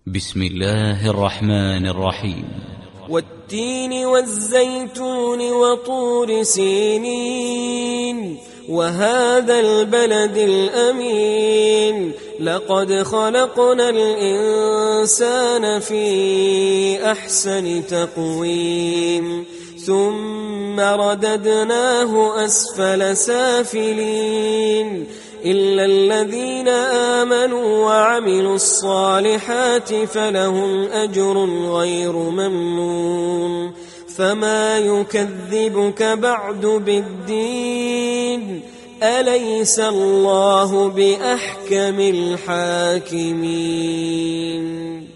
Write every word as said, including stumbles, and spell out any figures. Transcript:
بسم الله الرحمن الرحيم. والتين والزيتون وطور سينين وهذا البلد الأمين لقد خلقنا الإنسان في أحسن تقويم ثم رددناه أسفل سافلين إلا الذين آمنوا وعملوا الصالحات فلهم أجر غير ممنون فما يكذبك بعد بالدين أليس الله بأحكم الحاكمين.